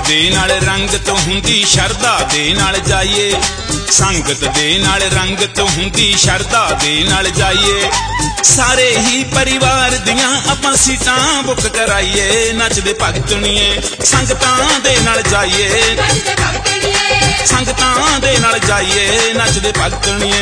दे नाल रंगत हुंदी शरदा दे नाल जाइए, संगत दे नाल रंगत हुंदी शरदा दे नाल जाइए। सारे ही परिवार दियां आपां सीटां बुक कराइए, नचदे भगतणीए संगतां दे नाल जाइए, संगतां दे नाल जाइए, नचदे भगतणीए।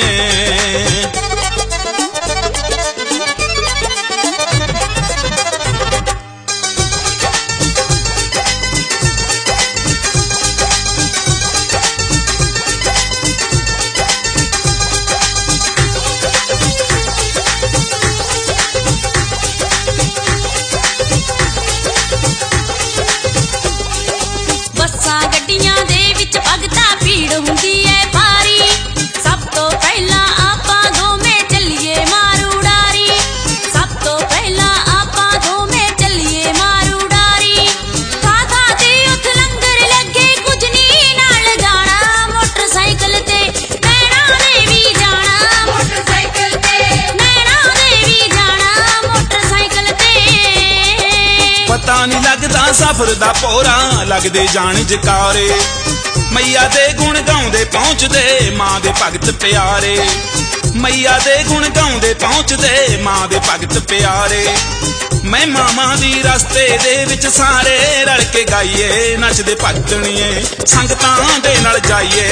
पता नहीं लगदा सफर दा भोरा लगदे जान जकारे, मैया दे गुण गाउंदे पहुंचदे मां दे भगत प्यारे, मैया दे गुण गाउंदे पहुंचदे मां दे भगत प्यारे। मैं मामा दी रस्ते दे विच सारे रल के गाइए, नचदे भगतणीए संगतां दे नाल जाइए,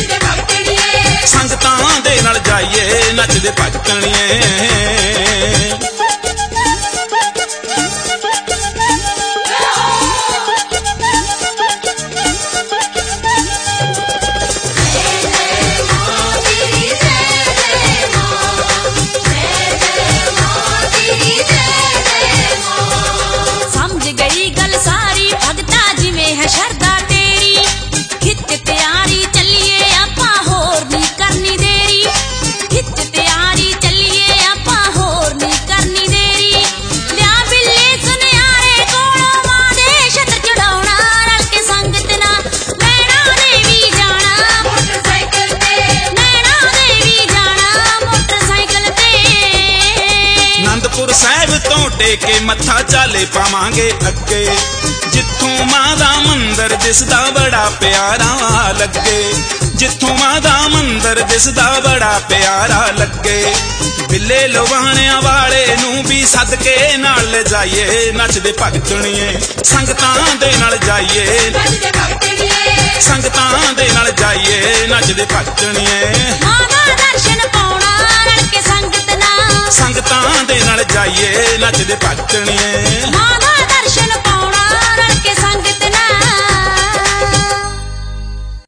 संगतां दे नाल जाइए, नचदे भगतणीए। साहिब तो टेके मत्था चाले पावांगे अगे, जिथों मां दा मंदर दिसदा बड़ा प्यारा लगे, जिथों मां दा मंदर दिसदा बड़ा प्यारा लगे। बिल्ले लवाणियां वाले नूं भी सदके नाल ले जाइए, नचदे भगतणीए संगतां दे नाल जाइए, संगतां दे नाल जाइए, नचदे भगतणीए। मां दा दर्शन पाउणा रल के संगत नाल, संगतां दे नाल जाइए, नचदे भगतणीए।